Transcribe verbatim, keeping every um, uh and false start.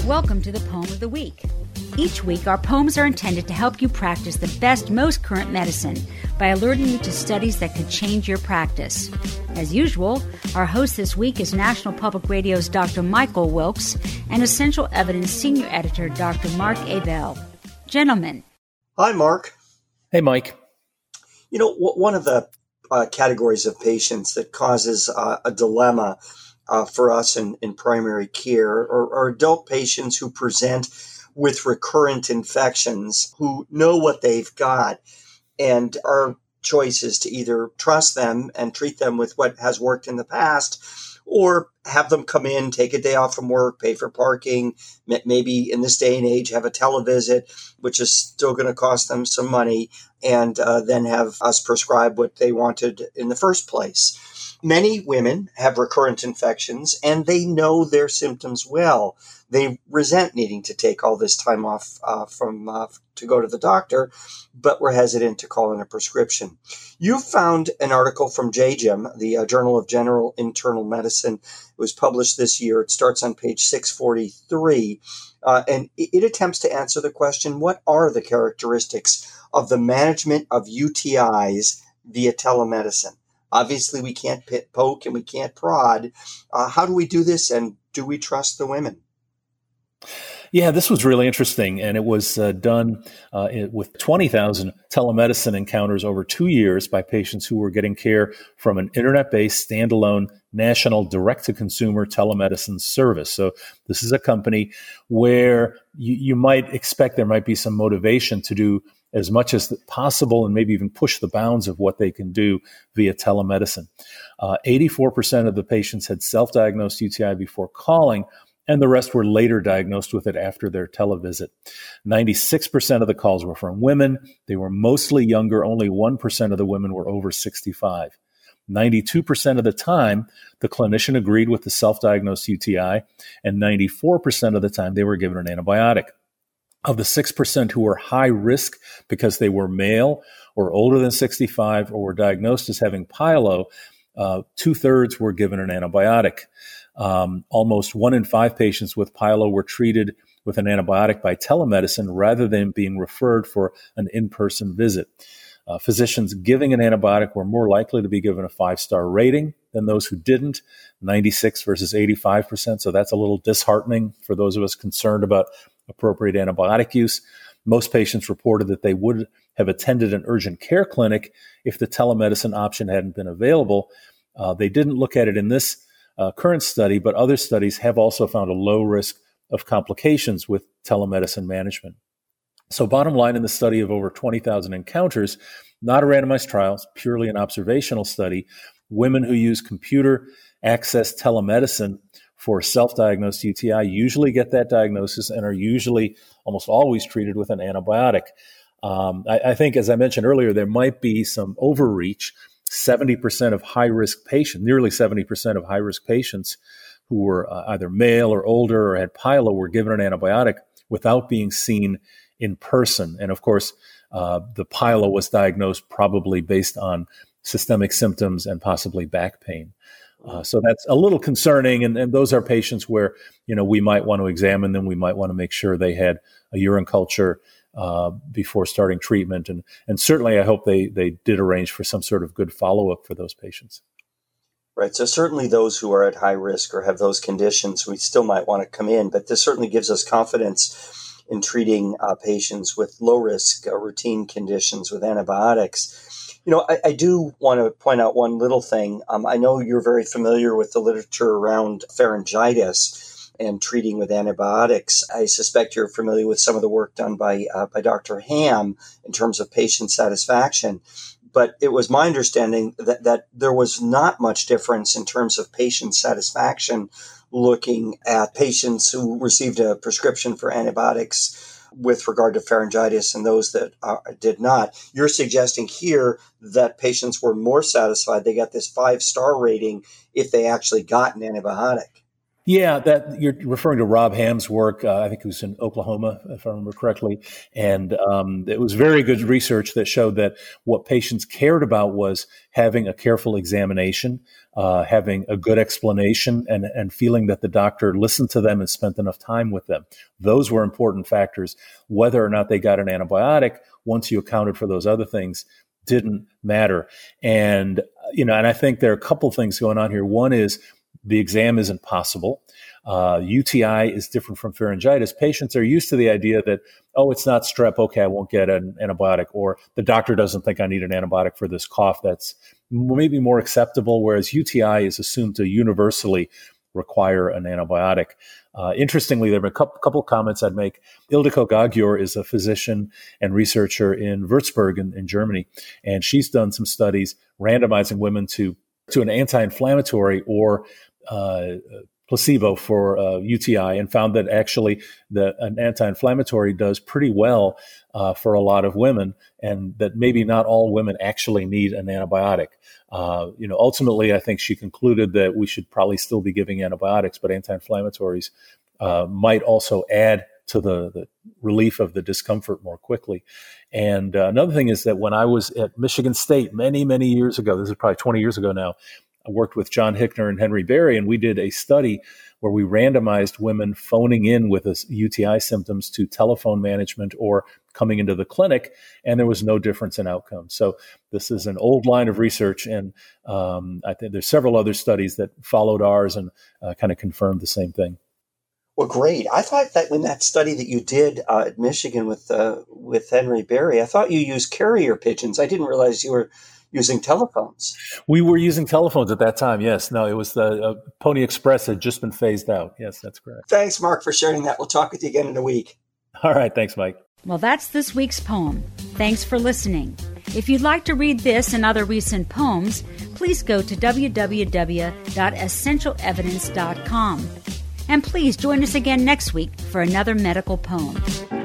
Welcome to the Poem of the Week. Each week, our poems are intended to help you practice the best, most current medicine by alerting you to studies that could change your practice. As usual, our host this week is National Public Radio's Doctor Michael Wilkes and Essential Evidence Senior Editor Doctor Mark Abell. Gentlemen. Hi, Mark. Hey, Mike. You know, w- one of the uh, categories of patients that causes uh, a dilemma uh, for us in, in primary care are, are adult patients who present with recurrent infections, who know what they've got, and our choice is to either trust them and treat them with what has worked in the past, or have them come in, take a day off from work, pay for parking, maybe in this day and age have a televisit, which is still going to cost them some money, and uh, then have us prescribe what they wanted in the first place. Many women have recurrent infections, and they know their symptoms well. They resent needing to take all this time off uh, from uh, to go to the doctor, but we're hesitant to call in a prescription. You found an article from J G I M, the uh, Journal of General Internal Medicine. It was published this year. It starts on page six forty-three, uh, and it, it attempts to answer the question, what are the characteristics of the management of U T Is via telemedicine? Obviously, we can't pit, poke and we can't prod. Uh, how do we do this, and do we trust the women? Yeah, this was really interesting, and it was uh, done uh, with twenty thousand telemedicine encounters over two years by patients who were getting care from an internet-based, standalone, national direct-to-consumer telemedicine service. So this is a company where you, you might expect there might be some motivation to do as much as possible and maybe even push the bounds of what they can do via telemedicine. Uh, eighty-four percent of the patients had self-diagnosed U T I before calling, and the rest were later diagnosed with it after their televisit. ninety-six percent of the calls were from women. They were mostly younger. Only one percent of the women were over sixty-five. ninety-two percent of the time, the clinician agreed with the self-diagnosed U T I, and ninety-four percent of the time, they were given an antibiotic. Of the six percent who were high risk because they were male or older than sixty-five or were diagnosed as having pyelo, uh, two-thirds were given an antibiotic. Um, almost one in five patients with pyelo were treated with an antibiotic by telemedicine rather than being referred for an in-person visit. Uh, physicians giving an antibiotic were more likely to be given a five-star rating than those who didn't, ninety-six versus eighty-five percent. So that's a little disheartening for those of us concerned about appropriate antibiotic use. Most patients reported that they would have attended an urgent care clinic if the telemedicine option hadn't been available. Uh, they didn't look at it in this uh, current study, but other studies have also found a low risk of complications with telemedicine management. So bottom line, in the study of over twenty thousand encounters, not a randomized trial, purely an observational study, women who use computer access telemedicine for self-diagnosed U T I usually get that diagnosis and are usually almost always treated with an antibiotic. Um, I, I think, as I mentioned earlier, there might be some overreach. seventy percent of high-risk patients, nearly seventy percent of high-risk patients who were uh, either male or older or had pyelo were given an antibiotic without being seen in person. And of course, uh, the pyelo was diagnosed probably based on systemic symptoms and possibly back pain. Uh, so that's a little concerning, and, and those are patients where, you know, we might want to examine them. We might want to make sure they had a urine culture uh, before starting treatment, and and certainly I hope they they did arrange for some sort of good follow-up for those patients. Right. So certainly those who are at high risk or have those conditions, we still might want to come in, but this certainly gives us confidence in treating uh, patients with low-risk uh, routine conditions with antibiotics. You know, I, I do want to point out one little thing. Um, I know you're very familiar with the literature around pharyngitis and treating with antibiotics. I suspect you're familiar with some of the work done by uh, by Doctor Ham in terms of patient satisfaction. But it was my understanding that, that there was not much difference in terms of patient satisfaction looking at patients who received a prescription for antibiotics with regard to pharyngitis and those that uh, did not. You're suggesting here that patients were more satisfied. They got this five-star rating if they actually got an antibiotic. Yeah, that you're referring to Rob Ham's work. Uh, I think it was in Oklahoma, if I remember correctly. And um, it was very good research that showed that what patients cared about was having a careful examination, uh, having a good explanation, and, and feeling that the doctor listened to them and spent enough time with them. Those were important factors. Whether or not they got an antibiotic, once you accounted for those other things, didn't matter. And, you know, and I think there are a couple things going on here. One is the exam isn't possible. Uh, U T I is different from pharyngitis. Patients are used to the idea that, oh, it's not strep. Okay, I won't get an antibiotic. Or the doctor doesn't think I need an antibiotic for this cough. That's maybe more acceptable, whereas U T I is assumed to universally require an antibiotic. Uh, interestingly, there have been a couple, couple of comments I'd make. Ildiko Gagyur is a physician and researcher in Würzburg in, in Germany, and she's done some studies randomizing women to, to an anti-inflammatory or uh, placebo for uh, U T I, and found that actually the, an anti-inflammatory does pretty well uh, for a lot of women, and that maybe not all women actually need an antibiotic. Uh, you know, ultimately, I think she concluded that we should probably still be giving antibiotics, but anti-inflammatories uh, might also add to the, the relief of the discomfort more quickly. And uh, another thing is that when I was at Michigan State many, many years ago, this is probably twenty years ago now, I worked with John Hickner and Henry Berry, and we did a study where we randomized women phoning in with a U T I symptoms to telephone management or coming into the clinic, and there was no difference in outcomes. So this is an old line of research, and um, I think there's several other studies that followed ours and uh, kind of confirmed the same thing. Well, great. I thought that in that study that you did uh, at Michigan with uh, with Henry Berry, I thought you used carrier pigeons. I didn't realize you were using telephones. We were using telephones at that time, yes. No, it was the uh, Pony Express had just been phased out. Yes, that's correct. Thanks, Mark, for sharing that. We'll talk with you again in a week. All right. Thanks, Mike. Well, that's this week's poem. Thanks for listening. If you'd like to read this and other recent poems, please go to w w w dot essential evidence dot com. And please join us again next week for another medical poem.